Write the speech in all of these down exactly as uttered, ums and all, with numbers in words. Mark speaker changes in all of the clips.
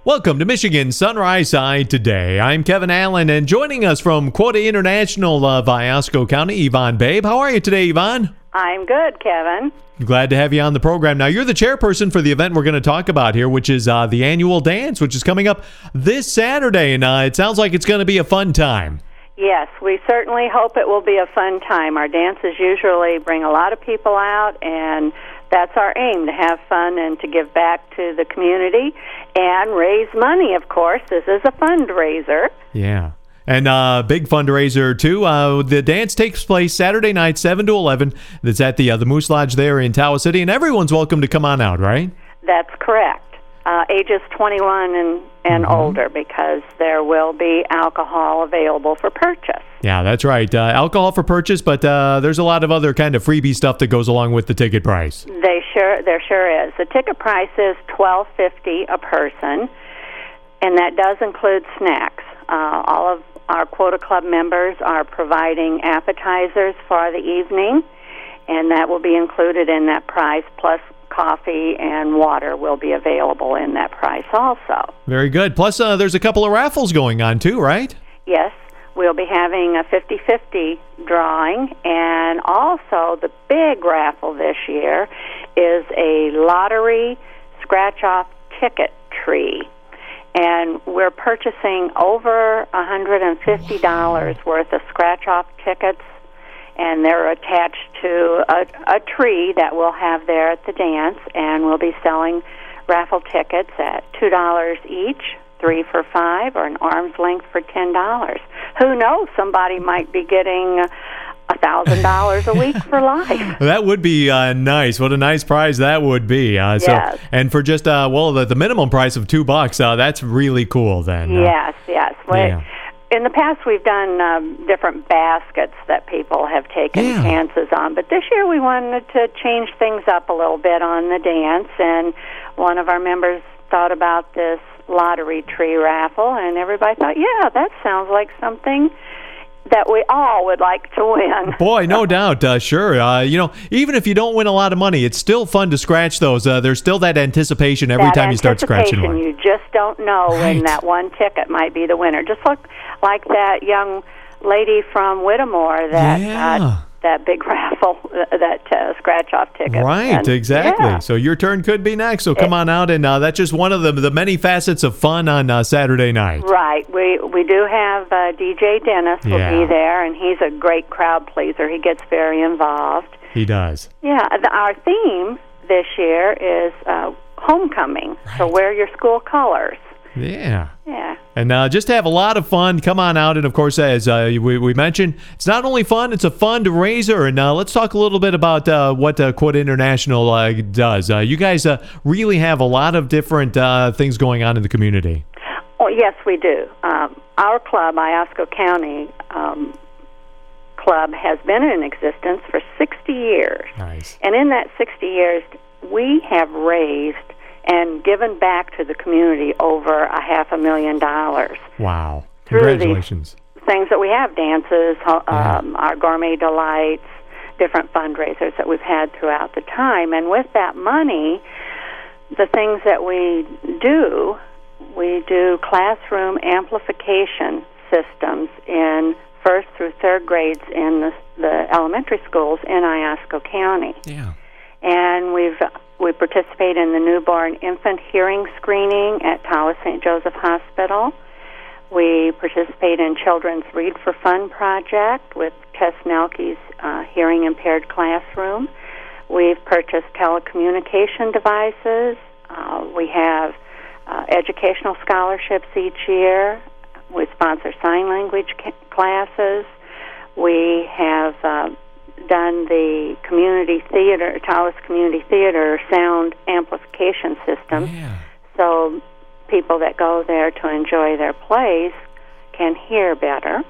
Speaker 1: Welcome to Michigan Sunrise Side Today. I'm Kevin Allen, and joining us from Quota International of Iosco County, Yvonne Babe. How are you today, Yvonne?
Speaker 2: I'm good, Kevin.
Speaker 1: Glad to have you on the program. Now, you're the chairperson for the event we're going to talk about here, which is uh, the annual dance, which is coming up this Saturday, and uh, it sounds like it's going to be a fun time.
Speaker 2: Yes, we certainly hope it will be a fun time. Our dances usually bring a lot of people out, and that's our aim, to have fun and to give back to the community and raise money, of course. This is a fundraiser.
Speaker 1: Yeah. And uh, big fundraiser, too. Uh, the dance takes place Saturday night, seven to eleven. That's at the, uh, the Moose Lodge there in Tawas City, and everyone's welcome to come on out, right?
Speaker 2: That's correct. Uh, ages twenty-one and, and
Speaker 1: mm-hmm.
Speaker 2: older, because there will be alcohol available for purchase.
Speaker 1: Yeah, that's right. Uh, alcohol for purchase, but uh, there's a lot of other kind of freebie stuff that goes along with the ticket price.
Speaker 2: They sure, there sure is. The ticket price is twelve fifty a person, and that does include snacks. Uh, all of our Quota Club members are providing appetizers for the evening, and that will be included in that price, plus coffee and water will be available in that price also.
Speaker 1: Very good. Plus, uh, there's a couple of raffles going on, too, right?
Speaker 2: Yes. We'll be having a fifty-fifty drawing, and also the big raffle this year is a lottery scratch-off ticket tree. And we're purchasing over one hundred fifty dollars wow. worth of scratch-off tickets, and they're attached to a, a tree that we'll have there at the dance, and we'll be selling raffle tickets at two dollars each, three for five, or an arm's length for ten dollars. Who knows? Somebody might be getting a thousand dollars a week for life.
Speaker 1: That would be uh, nice. What a nice prize that would be. Uh, so,
Speaker 2: yes.
Speaker 1: And for just uh, well, the, the minimum price of two bucks. Uh, that's really cool. Then. Uh,
Speaker 2: yes, yes. Well,
Speaker 1: yeah.
Speaker 2: In the past, we've done um, different baskets that people have taken
Speaker 1: yeah.
Speaker 2: chances on, but this year we wanted to change things up a little bit on the dance, and one of our members thought about this lottery tree raffle, and everybody thought, yeah, that sounds like something that we all would like to win.
Speaker 1: Boy, no doubt. Uh, sure. Uh, you know, even if you don't win a lot of money, it's still fun to scratch those. Uh, there's still that anticipation every
Speaker 2: that
Speaker 1: time you start scratching one.
Speaker 2: You just don't know
Speaker 1: right.
Speaker 2: when that one ticket might be the winner. Just look like that young lady from Whittemore that
Speaker 1: yeah.
Speaker 2: got that big raffle, that uh, scratch-off ticket.
Speaker 1: Right,
Speaker 2: and,
Speaker 1: exactly.
Speaker 2: Yeah.
Speaker 1: So your turn could be next. So come
Speaker 2: it,
Speaker 1: on out, and uh, that's just one of the the many facets of fun on uh, Saturday night.
Speaker 2: Right. We we do have uh, D J Dennis will
Speaker 1: yeah.
Speaker 2: be there, and he's a great crowd pleaser. He gets very involved.
Speaker 1: He does.
Speaker 2: Yeah. The, our theme this year is uh, homecoming.
Speaker 1: Right.
Speaker 2: So wear your school colors.
Speaker 1: Yeah.
Speaker 2: Yeah.
Speaker 1: And uh, just have a lot of fun. Come on out. And, of course, as uh, we, we mentioned, it's not only fun, it's a fundraiser. And uh, let's talk a little bit about uh, what uh, Quota International uh, does. Uh, you guys uh, really have a lot of different uh, things going on in the community.
Speaker 2: Oh, yes, we do. Um, our club, Iosco County um, Club, has been in existence for sixty years.
Speaker 1: Nice.
Speaker 2: And in that sixty years, we have raised and given back to the community over a half a million dollars.
Speaker 1: Wow. Congratulations.
Speaker 2: Through these things that we have, dances, um,
Speaker 1: yeah.
Speaker 2: our gourmet delights, different fundraisers that we've had throughout the time. And with that money, the things that we do, we do classroom amplification systems in first through third grades in the, the elementary schools in Iosco County.
Speaker 1: Yeah.
Speaker 2: And we've we participate in the newborn infant hearing screening at Tawas Saint Joseph Hospital. We participate in Children's Read for Fun project with Tess Nelke's uh, hearing impaired classroom. We've purchased telecommunication devices. Uh, we have uh, educational scholarships each year. We sponsor sign language ca- classes. We have uh, done the community theater, Tawas Community Theater sound amplification system.
Speaker 1: Yeah.
Speaker 2: So people that go there to enjoy their plays can hear better.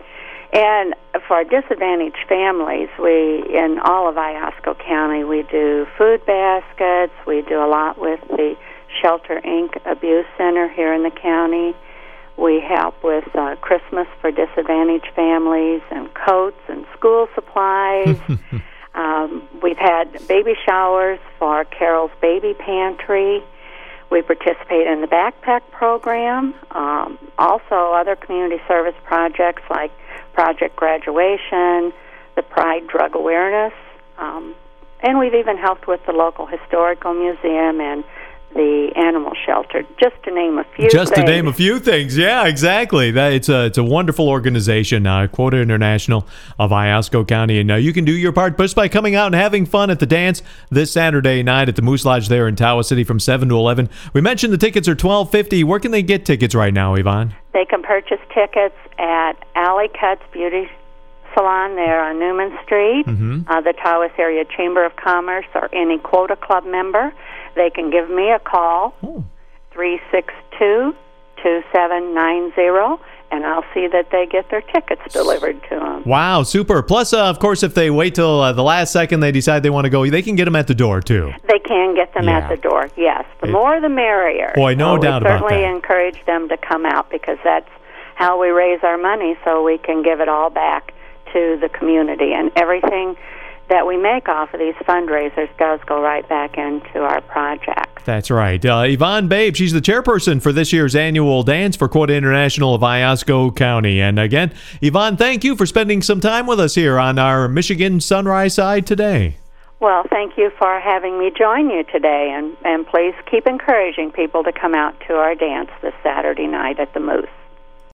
Speaker 2: And for disadvantaged families, we, in all of Iosco County, we do food baskets. We do a lot with the Shelter Incorporated Abuse Center here in the county. We help with uh, Christmas for disadvantaged families and coats and school supplies. um, we've had baby showers for Carol's Baby Pantry. We participate in the backpack program, um, also other community service projects like Project Graduation, the Pride Drug Awareness, um, and we've even helped with the local historical museum and the animal shelter, just to name a few
Speaker 1: Just
Speaker 2: things.
Speaker 1: to name a few things. Yeah, exactly. That It's a, it's a wonderful organization, uh, Quota International of Iosco County. And uh, you can do your part just by coming out and having fun at the dance this Saturday night at the Moose Lodge there in Tawa City from seven to eleven. We mentioned the tickets are twelve fifty. Where can they get tickets right now, Yvonne?
Speaker 2: They can purchase tickets at Alley Cuts Beauty Salon there on Newman Street,
Speaker 1: Mm-hmm.
Speaker 2: uh, the Tawas Area Chamber of Commerce, or any Quota Club member. They can give me a call,
Speaker 1: Oh.
Speaker 2: three six two, two seven nine zero, and I'll see that they get their tickets delivered to them.
Speaker 1: Wow, super. Plus, uh, of course, if they wait till uh, the last second they decide they want to go, they can get them at the door, too.
Speaker 2: They can get them
Speaker 1: Yeah.
Speaker 2: at the door, yes. The
Speaker 1: It-
Speaker 2: more the merrier.
Speaker 1: Boy, no
Speaker 2: so
Speaker 1: doubt
Speaker 2: we
Speaker 1: about
Speaker 2: certainly
Speaker 1: that.
Speaker 2: encourage them to come out because that's how we raise our money so we can give it all back to the community. And everything that we make off of these fundraisers does go right back into our projects.
Speaker 1: That's right. Uh, Yvonne Babe, she's the chairperson for this year's annual dance for Quota International of Iosco County. And again, Yvonne, thank you for spending some time with us here on our Michigan Sunrise side today.
Speaker 2: Well, thank you for having me join you today, and, and please keep encouraging people to come out to our dance this Saturday night at the Moose.